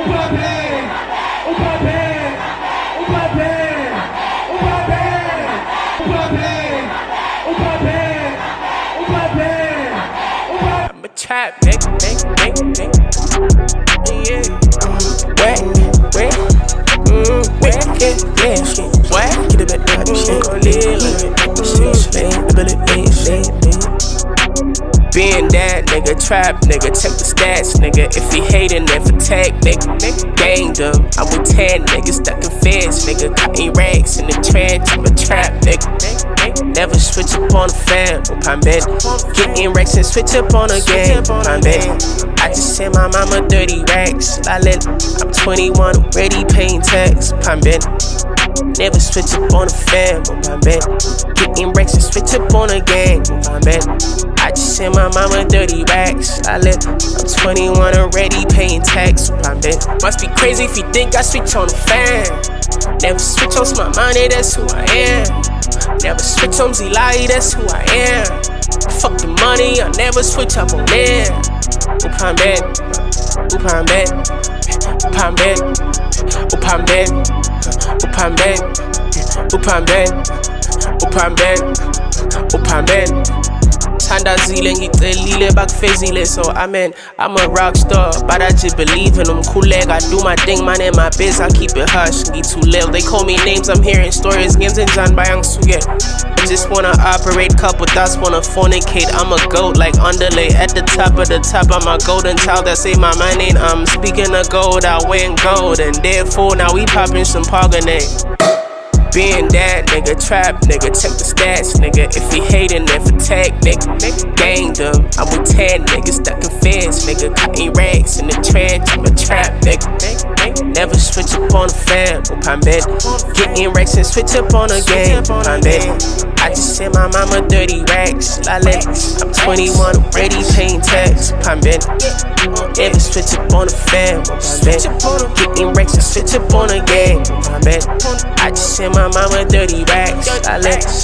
I'm a trap nigga. Yeah. What? Get a bit of shit. Being that nigga, trap nigga, check the stats nigga. If he hatin', then protect nigga. Ganged him, I'm with 10 niggas stuck in fence nigga. Cutting racks in the trench, I'm a trap nigga. Never switch up on the fam, I'm bed. Getting racks and switch up on a game, I'm bed. I just sent my mama 30 racks. I'm 21, already paying tax, I'm bed. Never switch up on the fam, I'm bed. Getting racks and switch up on a gang, I'm bed. I just sent my mama 30 racks. I'm 21, already paying tax, I'm bed. Must be crazy if you think I switch on the fam. Never switch on my money, that's who I am. Never switch on Z-Lai, that's who I am. Fuck the money, I never switch up on them. Upam bed, upam bed, upam bed, upam bed, upam bed, upam bed, upam bed, upam bed. Tanda zile ngicelile bakufezile, so amen. I'm a rock star, but I just believe in them. Cool leg, I do my thing, man, in my biz, I keep it hush. Ngi too little, they call me names, I'm hearing stories. Games and John Bayang Suge. I just wanna operate, couple dots, wanna fornicate. I'm a goat, like underlay at the top of the top. I'm a golden child that say my name. I'm speaking of gold, I win gold, and therefore now we popping some Pogane. Being that nigga, trap nigga, check the stats nigga. If he hatin', then protect nigga. Ganged him, I'm with 10 niggas stuck in fence nigga. Cutting racks in the trench, I'm a trap nigga. Never switch up on the fam, I'm bed. Getting racks and switch up on a game, I'm bed. I just sent my mama 30 racks. I'm 21, already paying tax, I'm bed. Never switch up on the fam, I'm bed. Getting racks and switch up on a game, I'm bed. I just sent my mama 30 racks. I'm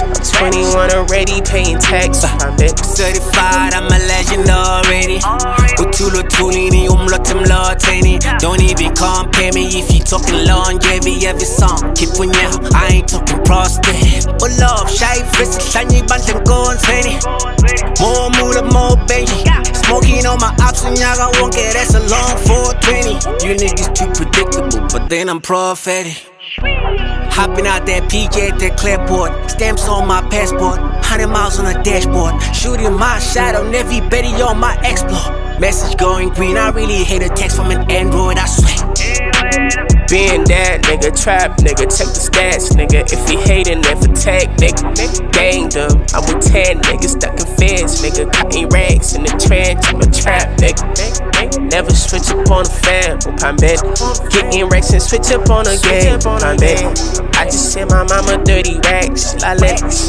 21, already paying tax, I'm bed. Certified, I'm a legend already. Utulo tulini, umlotemloteni. Don't even compare me if you talking longevity. Every song, keep on ya. I ain't talking prostate. Oh love, shy face, shiny bunch and go insane. More moolah, more Benji. Smoking on my ops and yaga won't get that's a long 420. You niggas too predictable, but then I'm prophetic. Hopping out that PJ at that Clearport. Stamps on my passport, 100 miles on the dashboard. Shooting my shot on every Betty on my exploit. Message going green, I really hate a text from an Android, I swear. Being that nigga, trap nigga, check the stats nigga. If he hatin', then protect nigga. Ganged him, I'm with 10 niggas stuck in fence nigga. Cutting racks in the trench, I'm a trap nigga. Never switch up on the fam, I'm bed. Getting racks and switch up on a game, I'm bed. I just sent my mama 30 racks. I'm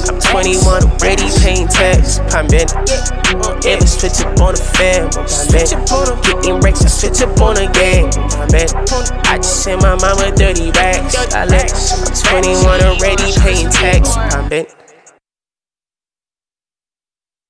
21, already paying tax, I'm bed. Never switch up on the fam, I'm bed. Getting racks and switch up on a game, I'm bed. I just sent my mama 30 racks. I'm 21, already paying tax, I'm bed.